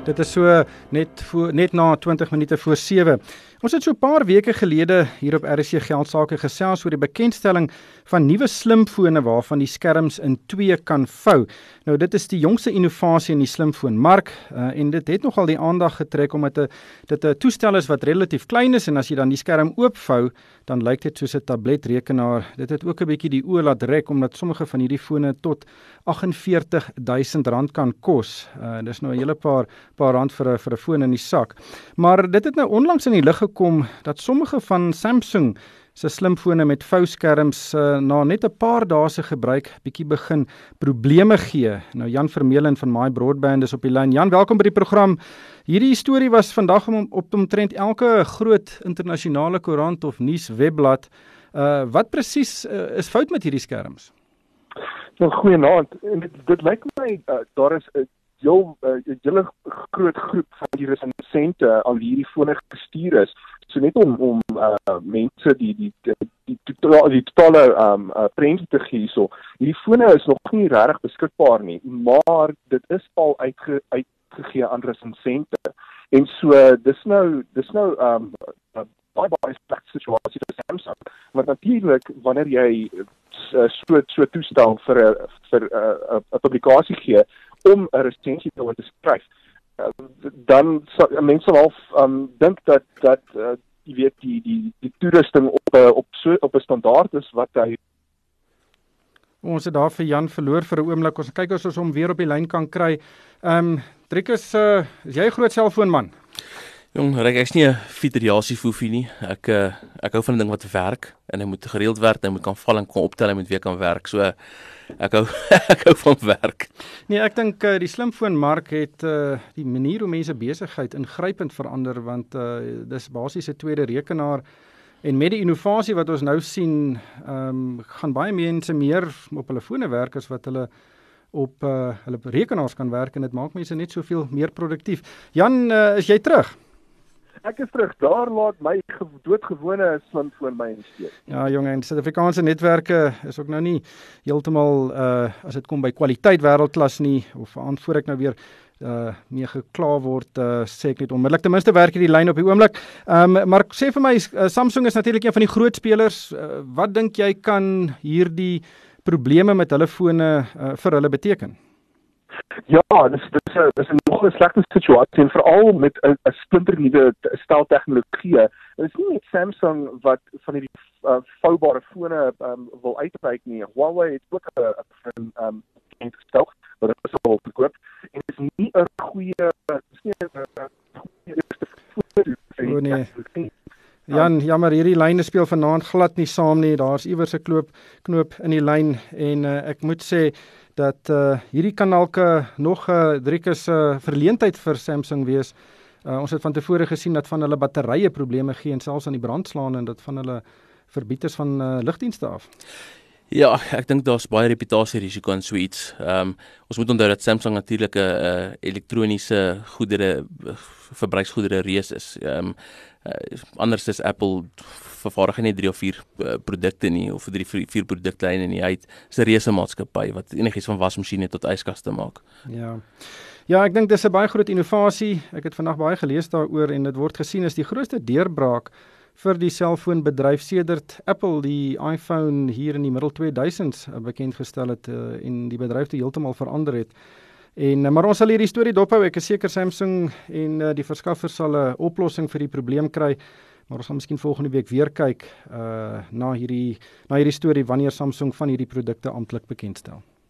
Dit is so net na 20 minute voor 7. Ons het so 'n paar weke gelede hier op RSC Geldsaake gesels oor die bekendstelling van nuwe slimfone waarvan die skerms in 2 kan vou. Nou dit is die jongste innovasie in die slimfoonmark en dit het nogal die aandag getrek omdat dit 'n toestel is wat relatief klein is en as jy dan die skerm oopvou, dan lyk dit soos 'n tabletrekenaar. Dit het ook 'n bietjie die oë laat rek omdat sommige van hierdie fone tot R48.000 kan kos. Dis nou 'n hele paar rand vir 'n foon in die sak. Maar dit het nou onlangs in die lig gekom dat sommige van Samsung se slimfone met vouskerms na net 'n paar dae se gebruik bietjie begin probleme gee. Nou Jan Vermeulen van My Broadband is op die lyn. Jan, welkom by die program. Hierdie storie was vandag op omtrent elke groot internasionale koerant of nuuswebblad. Wat presies is fout met hierdie skerms? Nou, goeienaand. Dit lyk my daar is 'n hele groot groep van die resensente al hierdie fone gestuur is. So net om mense die totale prentjie te gee hierso. Hierdie fone is nog nie regtig beskikbaar nie, maar dit is al uitgegee aan resensente. En so dis nou baie slegte situasie vir Samsung. Want natuurlik wanneer jy so toestel vir 'n publikasie gee om 'n resensie te skryf, dan sal mense half dink dat jy weet die toerusting op 'n standaard is wat hy. Ons het daar vir Jan verloor vir 'n oomblik. Ons kyk of ons hom weer op die lyn kan kry. Driekus, is jy 'n groot selfoonman? Jong, ek is nie 'n fietsjasiefoefie nie. Ek hou van 'n ding wat werk en hy moet gereeld werk, hy moet kan val en kan optel, hy moet weer kan werk. So ek hou van werk. Nee, ek dink die slimfoonmark het die manier hoe mense besigheid ingrypend verander want dis basies 'n tweede rekenaar en met die innovasie wat ons nou sien, gaan baie mense meer op hulle fone werk as wat hulle op hulle rekenaars kan werk en dit maak mense net soveel meer produktief. Jan, is jy terug? Ek is terug. Daar laat my doodgewone slimfoon my insteek. Ja, jong, en Suid-Afrikaanse netwerke is ook nou nie heeltemal as dit kom by kwaliteit wêreldklas nie, of voor ek nou weer mee gekla word, sê ek net onmiddellik. Ten minste werk hierdie lyn op die oomblik. Maar sê vir my, Samsung is natuurlik een van die groot spelers. Wat dink jy kan hierdie probleme met hulle fone vir hulle beteken? Ja, dis 'n nog 'n slegte situasie en veral met 'n splinternuwe stel tegnologie. Dit is nie net Samsung wat van hierdie voubare fone wil uitreik nie. Huawei het ook 'n gestel wat is al verkoop en dit is nie 'n goeie Jan, jammer, hierdie lyne speel vanaand glad nie saam nie. Daar's iewers 'n knoop in die lyn en ek moet sê dat hierdie kan dalk nog Driekus verleentheid vir Samsung wees. Ons het van tevore gesien dat van hulle batterye probleme gee en selfs aan die brand slaan en dat van hulle verbieters van lugdienste af. Ja, ek dink daar's baie reputasierisiko in so iets. Ons moet onthou dat Samsung natuurlik 'n elektroniese verbruiksgoedere reus is. Anders is Apple vervaardig nie 3 of 4 produkte nie, of 4 produktlyne nie. Hy is 'n reuse maatskappy wat enigiets van wasmasjiene tot yskaste maak. Ja, ek dink dis 'n baie groot innovasie. Ek het vandag baie gelees daaroor en dit word gesien as die grootste deurbraak vir die selfoonbedryf sedert Apple die iPhone hier in die middel 2000s bekend gestel het en die bedryf toe heeltemal verander het. Maar ons sal hierdie storie dophou. Ek is seker Samsung en die verskaffers sal 'n oplossing vir die probleem kry. Maar ons sal miskien volgende week weer kyk na hierdie storie wanneer Samsung van hierdie produkte amptelik bekendstel.